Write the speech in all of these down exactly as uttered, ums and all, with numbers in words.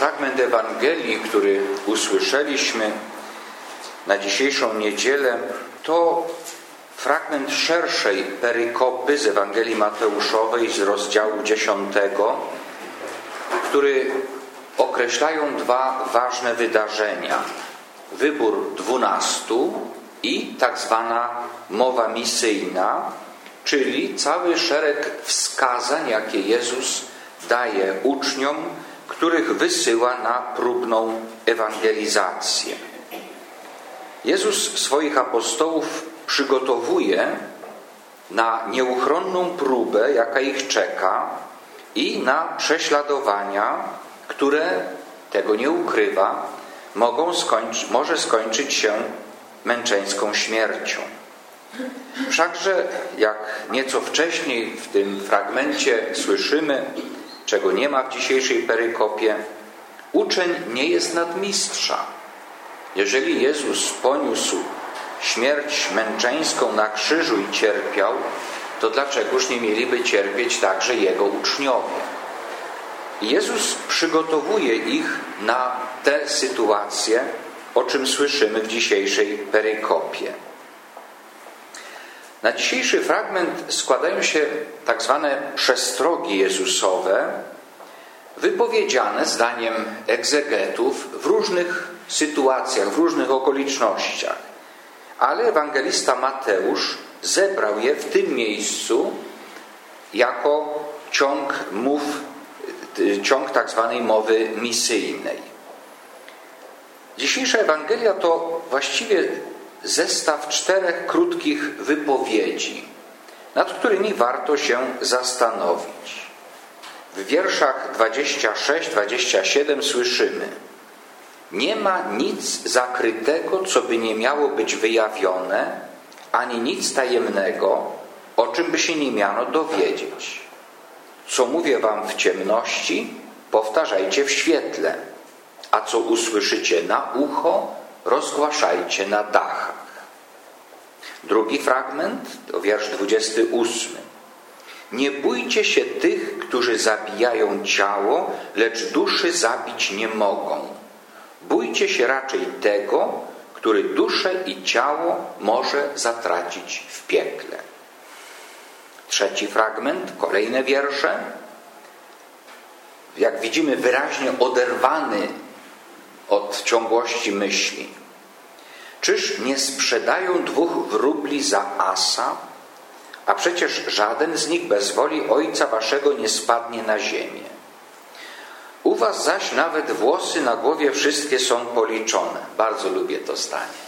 Fragment Ewangelii, który usłyszeliśmy na dzisiejszą niedzielę, to fragment szerszej perykopy z Ewangelii Mateuszowej z rozdziału dziesiątego, który określają dwa ważne wydarzenia. Wybór dwunastu i tak zwana mowa misyjna, czyli cały szereg wskazań, jakie Jezus daje uczniom, których wysyła na próbną ewangelizację. Jezus swoich apostołów przygotowuje na nieuchronną próbę, jaka ich czeka, i na prześladowania, które, tego nie ukrywa, mogą skończy, może skończyć się męczeńską śmiercią. Wszakże, jak nieco wcześniej w tym fragmencie słyszymy, czego nie ma w dzisiejszej perykopie, uczeń nie jest nadmistrza. Jeżeli Jezus poniósł śmierć męczeńską na krzyżu i cierpiał, to dlaczegoż nie mieliby cierpieć także Jego uczniowie? I Jezus przygotowuje ich na tę sytuację, o czym słyszymy w dzisiejszej perykopie. Na dzisiejszy fragment składają się tak zwane przestrogi Jezusowe, wypowiedziane zdaniem egzegetów w różnych sytuacjach, w różnych okolicznościach. Ale ewangelista Mateusz zebrał je w tym miejscu jako ciąg mów, ciąg tak zwanej mowy misyjnej. Dzisiejsza Ewangelia to właściwie zestaw czterech krótkich wypowiedzi, nad którymi warto się zastanowić. W wierszach dwudziestym szóstym dwudziestym siódmym słyszymy: nie ma nic zakrytego, co by nie miało być wyjawione, ani nic tajemnego, o czym by się nie miano dowiedzieć. Co mówię wam w ciemności, powtarzajcie w świetle, a co usłyszycie na ucho, rozgłaszajcie na dachach. Drugi fragment to wiersz dwudziesty ósmy. Nie bójcie się tych, którzy zabijają ciało, lecz duszy zabić nie mogą. Bójcie się raczej tego, który duszę i ciało może zatracić w piekle. Trzeci fragment, kolejne wiersze. Jak widzimy, wyraźnie oderwany od ciągłości myśli. Czyż nie sprzedają dwóch wróbli za asa? A przecież żaden z nich bez woli Ojca waszego nie spadnie na ziemię. U was zaś nawet włosy na głowie wszystkie są policzone. Bardzo lubię to zdanie.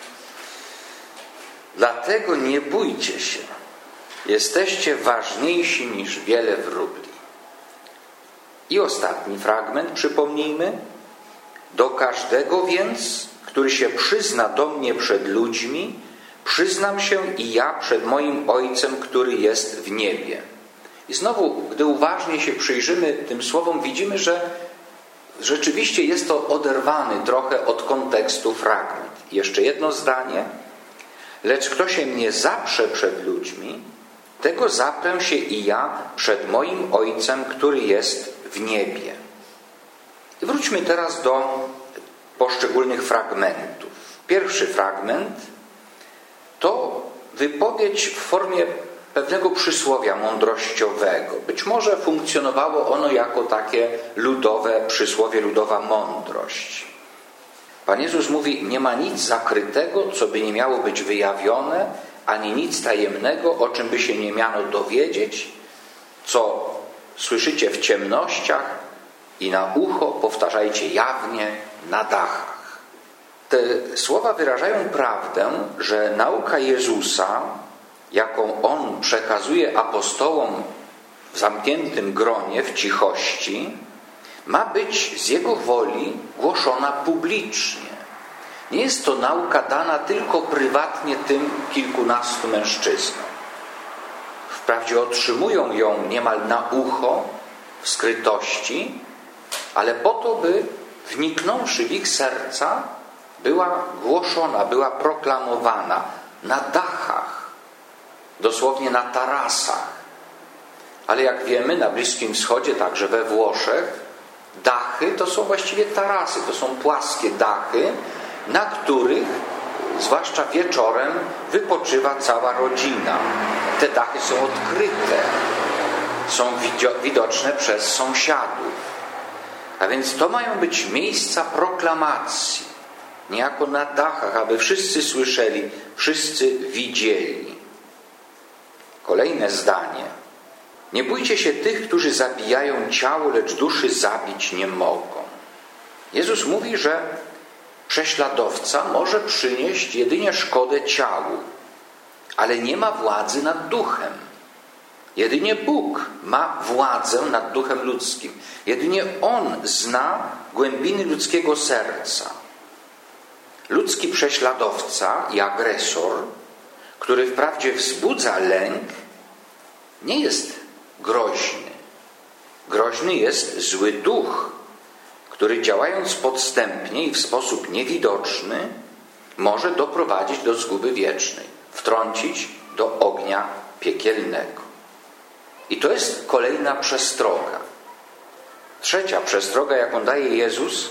Dlatego nie bójcie się. Jesteście ważniejsi niż wiele wróbli. I ostatni fragment, przypomnijmy. Do każdego więc, który się przyzna do mnie przed ludźmi, przyznam się i ja przed moim Ojcem, który jest w niebie. I znowu, gdy uważnie się przyjrzymy tym słowom, widzimy, że rzeczywiście jest to oderwany trochę od kontekstu fragment. I jeszcze jedno zdanie. Lecz kto się mnie zaprze przed ludźmi, tego zaprę się i ja przed moim Ojcem, który jest w niebie. I wróćmy teraz do poszczególnych fragmentów. Pierwszy fragment to wypowiedź w formie pewnego przysłowia mądrościowego. Być może funkcjonowało ono jako takie ludowe przysłowie, ludowa mądrość. Pan Jezus mówi: nie ma nic zakrytego, co by nie miało być wyjawione, ani nic tajemnego, o czym by się nie miano dowiedzieć, co słyszycie w ciemnościach i na ucho powtarzajcie jawnie na dachach. Te słowa wyrażają prawdę, że nauka Jezusa, jaką On przekazuje apostołom w zamkniętym gronie, w cichości, ma być z Jego woli głoszona publicznie. Nie jest to nauka dana tylko prywatnie tym kilkunastu mężczyznom. Wprawdzie otrzymują ją niemal na ucho, w skrytości, ale po to, by wniknąwszy w ich serca, była głoszona, była proklamowana na dachach, dosłownie na tarasach. Ale jak wiemy, na Bliskim Wschodzie, także we Włoszech, Dachy to są właściwie tarasy, to są płaskie dachy, na których zwłaszcza wieczorem wypoczywa cała rodzina. Te dachy są odkryte, są widoczne przez sąsiadów. A więc to mają być miejsca proklamacji, niejako na dachach, aby wszyscy słyszeli, wszyscy widzieli. Kolejne zdanie. Nie bójcie się tych, którzy zabijają ciało, lecz duszy zabić nie mogą. Jezus mówi, że prześladowca może przynieść jedynie szkodę ciału, ale nie ma władzy nad duchem. Jedynie Bóg ma władzę nad duchem ludzkim. Jedynie On zna głębiny ludzkiego serca. Ludzki prześladowca i agresor, który wprawdzie wzbudza lęk, nie jest groźny. Groźny jest zły duch, który działając podstępnie i w sposób niewidoczny może doprowadzić do zguby wiecznej, wtrącić do ognia piekielnego. I to jest kolejna przestroga. Trzecia przestroga, jaką daje Jezus,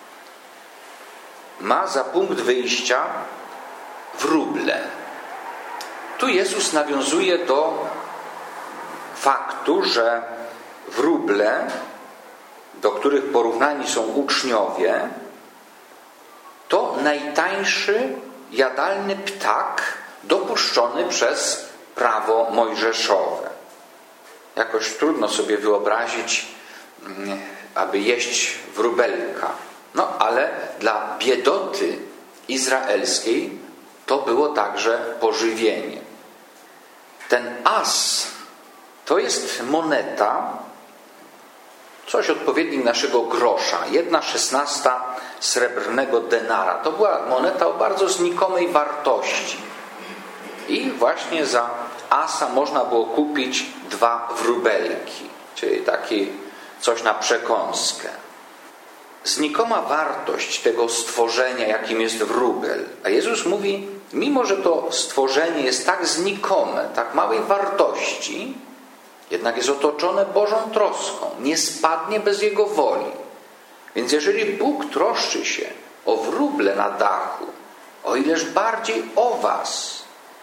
ma za punkt wyjścia wróble. Tu Jezus nawiązuje do faktu, że wróble, do których porównani są uczniowie, to najtańszy jadalny ptak dopuszczony przez prawo mojżeszowe. Jakoś trudno sobie wyobrazić, aby jeść wróbelka. No ale dla biedoty izraelskiej to było także pożywienie. Ten as to jest moneta, coś odpowiednik naszego grosza, jedna szesnasta srebrnego denara. To była moneta o bardzo znikomej wartości. I właśnie za asa można było kupić dwa wróbelki, czyli taki coś na przekąskę. Znikoma wartość tego stworzenia, jakim jest wróbel. A Jezus mówi, mimo że to stworzenie jest tak znikome, tak małej wartości, jednak jest otoczone Bożą troską. Nie spadnie bez Jego woli. Więc jeżeli Bóg troszczy się o wróble na dachu, o ileż bardziej o was.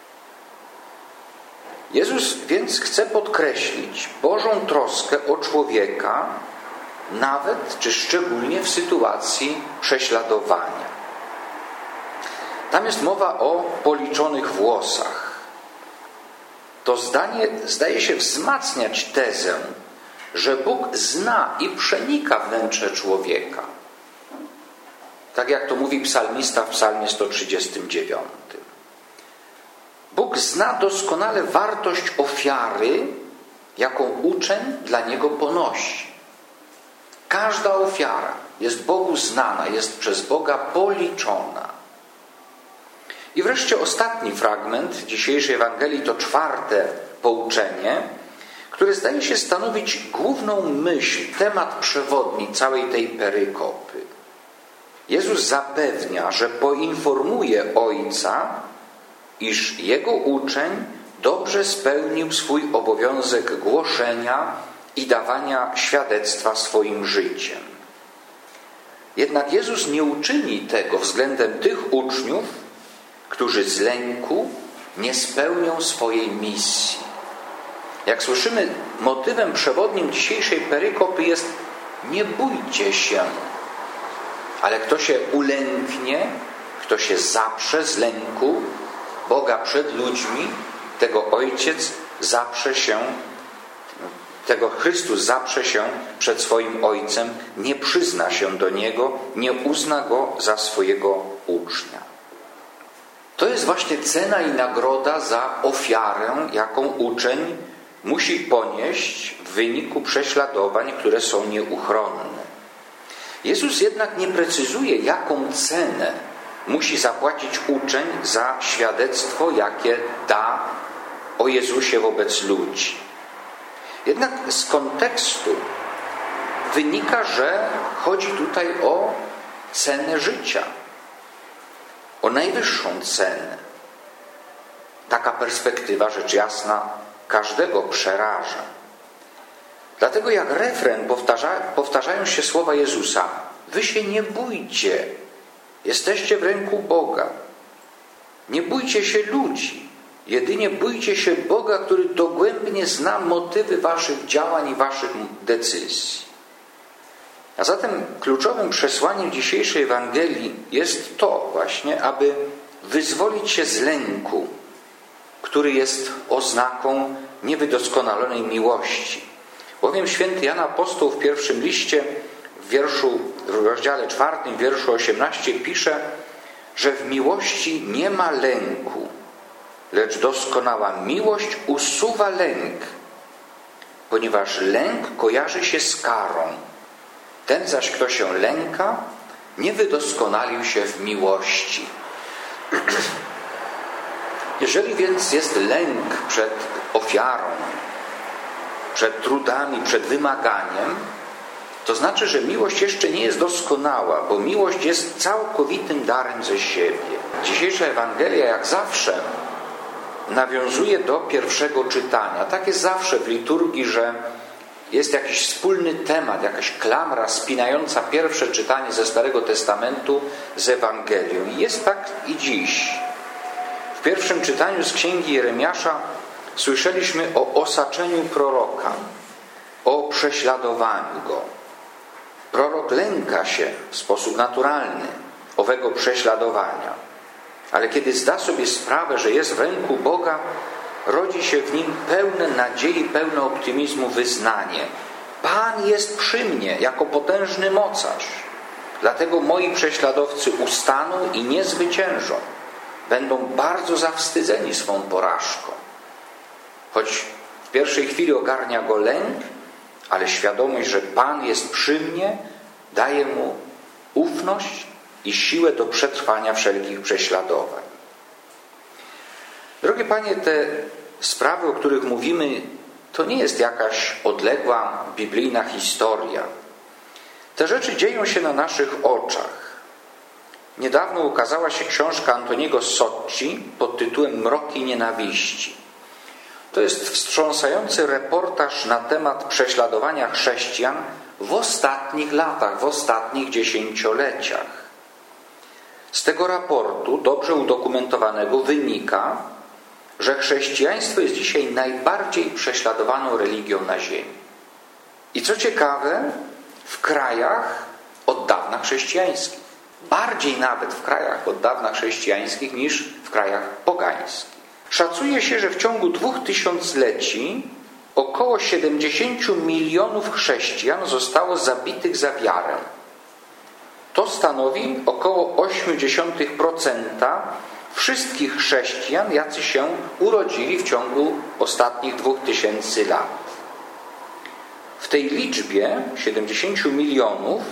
Jezus więc chce podkreślić Bożą troskę o człowieka, nawet czy szczególnie w sytuacji prześladowania. Tam jest mowa o policzonych włosach. To zdanie zdaje się wzmacniać tezę, że Bóg zna i przenika wnętrze człowieka. Tak jak to mówi psalmista w psalmie sto trzydziestym dziewiątym. Bóg zna doskonale wartość ofiary, jaką uczeń dla Niego ponosi. Każda ofiara jest Bogu znana, jest przez Boga policzona. I wreszcie ostatni fragment dzisiejszej Ewangelii to czwarte pouczenie, które zdaje się stanowić główną myśl, temat przewodni całej tej perykopy. Jezus zapewnia, że poinformuje Ojca, iż Jego uczeń dobrze spełnił swój obowiązek głoszenia i dawania świadectwa swoim życiem. Jednak Jezus nie uczyni tego względem tych uczniów, którzy z lęku nie spełnią swojej misji. Jak słyszymy, motywem przewodnim dzisiejszej perykopy jest nie bójcie się, ale kto się ulęknie, kto się zaprze z lęku Boga przed ludźmi, tego Ojciec zaprze się, tego Chrystus zaprze się przed swoim Ojcem, nie przyzna się do Niego, nie uzna Go za swojego ucznia. To jest właśnie cena i nagroda za ofiarę, jaką uczeń musi ponieść w wyniku prześladowań, które są nieuchronne. Jezus jednak nie precyzuje, jaką cenę musi zapłacić uczeń za świadectwo, jakie da o Jezusie wobec ludzi. Jednak z kontekstu wynika, że chodzi tutaj o cenę życia, o najwyższą cenę. Taka perspektywa, rzecz jasna, każdego przeraża. Dlatego jak refren powtarza, powtarzają się słowa Jezusa: wy się nie bójcie, jesteście w ręku Boga. Nie bójcie się ludzi, jedynie bójcie się Boga, który dogłębnie zna motywy waszych działań i waszych decyzji. A zatem kluczowym przesłaniem dzisiejszej Ewangelii jest to właśnie, aby wyzwolić się z lęku, który jest oznaką niewydoskonalonej miłości. Bowiem święty Jan Apostoł w pierwszym liście, w, wierszu, w rozdziale czwartym, wierszu osiemnastym pisze, że w miłości nie ma lęku, lecz doskonała miłość usuwa lęk, ponieważ lęk kojarzy się z karą. Ten zaś, kto się lęka, nie wydoskonalił się w miłości. Jeżeli więc jest lęk przed ofiarą, przed trudami, przed wymaganiem, to znaczy, że miłość jeszcze nie jest doskonała, bo miłość jest całkowitym darem ze siebie. Dzisiejsza Ewangelia, jak zawsze, nawiązuje do pierwszego czytania. Tak jest zawsze w liturgii, że jest jakiś wspólny temat, jakaś klamra spinająca pierwsze czytanie ze Starego Testamentu z Ewangelią. I jest tak i dziś. W pierwszym czytaniu z Księgi Jeremiasza słyszeliśmy o osaczeniu proroka, o prześladowaniu go. Prorok lęka się w sposób naturalny owego prześladowania. Ale kiedy zda sobie sprawę, że jest w ręku Boga, rodzi się w nim pełne nadziei, pełne optymizmu wyznanie: Pan jest przy mnie jako potężny mocarz. Dlatego moi prześladowcy ustaną i nie zwyciężą. Będą bardzo zawstydzeni swą porażką. Choć w pierwszej chwili ogarnia go lęk, ale świadomość, że Pan jest przy mnie, daje mu ufność i siłę do przetrwania wszelkich prześladowań. Drogie Panie, te sprawy, o których mówimy, to nie jest jakaś odległa biblijna historia. Te rzeczy dzieją się na naszych oczach. Niedawno ukazała się książka Antoniego Socci pod tytułem Mroki nienawiści. To jest wstrząsający reportaż na temat prześladowania chrześcijan w ostatnich latach, w ostatnich dziesięcioleciach. Z tego raportu, dobrze udokumentowanego, wynika, że chrześcijaństwo jest dzisiaj najbardziej prześladowaną religią na ziemi. I co ciekawe, w krajach od dawna chrześcijańskich. Bardziej nawet w krajach od dawna chrześcijańskich niż w krajach pogańskich. Szacuje się, że w ciągu dwóch tysiącleci około siedemdziesięciu milionów chrześcijan zostało zabitych za wiarę. To stanowi około osiem dziesiątych procenta wszystkich chrześcijan, jacy się urodzili w ciągu ostatnich dwóch tysięcy lat. W tej liczbie siedemdziesięciu milionów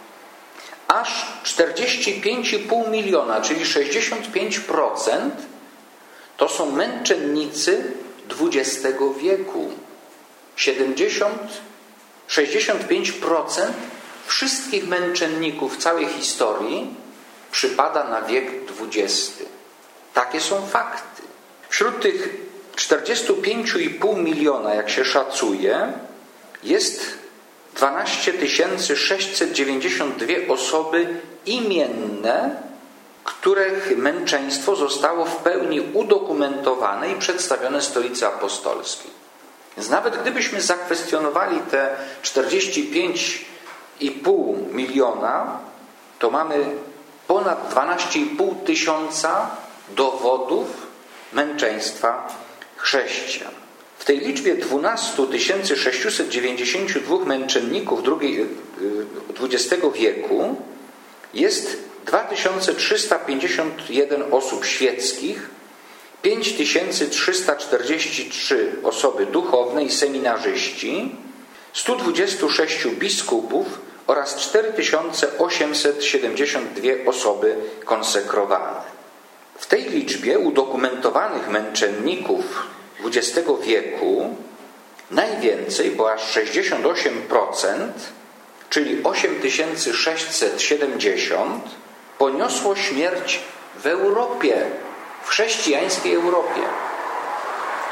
aż czterdzieści pięć i pół miliona, czyli sześćdziesiąt pięć procent, to są męczennicy dwudziestego wieku. siedemdziesiąt, sześćdziesiąt pięć procent wszystkich męczenników w całej historii przypada na wiek dwudziesty. Takie są fakty. Wśród tych czterdziestu pięciu i pół miliona, jak się szacuje, jest dwanaście tysięcy sześćset dziewięćdziesiąt dwie osoby imienne, których męczeństwo zostało w pełni udokumentowane i przedstawione Stolicy Apostolskiej. Więc nawet gdybyśmy zakwestionowali te czterdzieści pięć i pół miliona, to mamy ponad dwanaście i pół tysiąca dowodów męczeństwa chrześcijan. W tej liczbie dwanaście tysięcy sześćset dziewięćdziesiąt dwa męczenników dwudziestego wieku jest dwa tysiące trzysta pięćdziesiąt jeden osób świeckich, pięć tysięcy trzysta czterdzieści trzy osoby duchowne i seminarzyści, stu dwudziestu sześciu biskupów oraz cztery tysiące osiemset siedemdziesiąt dwie osoby konsekrowane. W tej liczbie udokumentowanych męczenników dwudziestego wieku najwięcej, bo aż sześćdziesiąt osiem procent, czyli osiem tysięcy sześćset siedemdziesiąt, poniosło śmierć w Europie, w chrześcijańskiej Europie.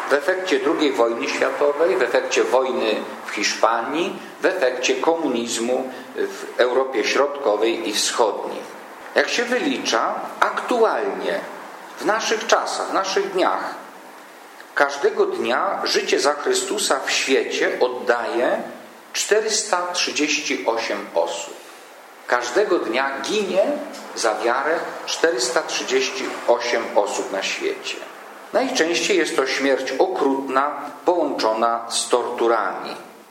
w efekcie drugiej wojny światowej, w efekcie wojny w Hiszpanii, w efekcie komunizmu w Europie Środkowej i Wschodniej. Jak się wylicza, aktualnie, w naszych czasach, w naszych dniach, każdego dnia życie za Chrystusa w świecie oddaje czterysta trzydzieści osiem osób. Każdego dnia ginie za wiarę czterysta trzydzieści osiem osób na świecie. Najczęściej jest to śmierć okrutna, połączona z torturami.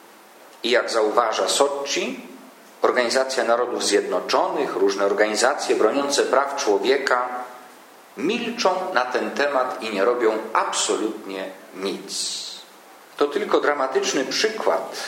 I jak zauważa Socci, Organizacja Narodów Zjednoczonych, różne organizacje broniące praw człowieka milczą na ten temat i nie robią absolutnie nic. To tylko dramatyczny przykład,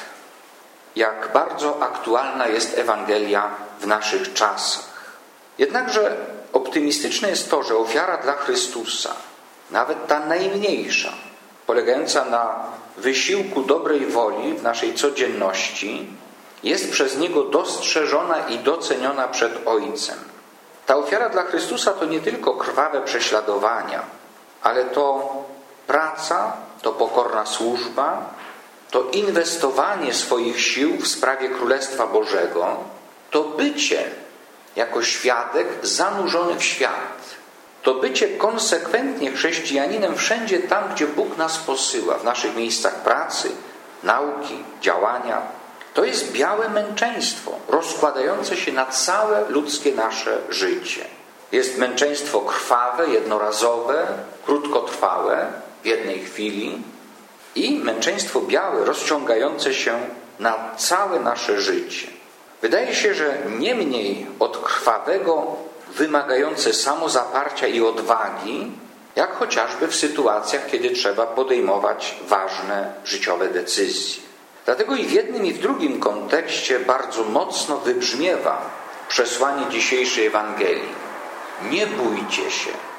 jak bardzo aktualna jest Ewangelia w naszych czasach. Jednakże optymistyczne jest to, że ofiara dla Chrystusa, nawet ta najmniejsza, polegająca na wysiłku dobrej woli w naszej codzienności, jest przez Niego dostrzeżona i doceniona przed Ojcem. Ta ofiara dla Chrystusa to nie tylko krwawe prześladowania, ale to praca, to pokorna służba, to inwestowanie swoich sił w sprawie Królestwa Bożego, to bycie jako świadek zanurzony w świat, to bycie konsekwentnie chrześcijaninem wszędzie tam, gdzie Bóg nas posyła, w naszych miejscach pracy, nauki, działania. To jest białe męczeństwo, rozkładające się na całe ludzkie nasze życie. Jest męczeństwo krwawe, jednorazowe, krótkotrwałe, w jednej chwili, i męczeństwo białe, rozciągające się na całe nasze życie. Wydaje się, że nie mniej od krwawego, wymagające samozaparcia i odwagi, jak chociażby w sytuacjach, kiedy trzeba podejmować ważne życiowe decyzje. Dlatego i w jednym, i w drugim kontekście bardzo mocno wybrzmiewa przesłanie dzisiejszej Ewangelii. Nie bójcie się.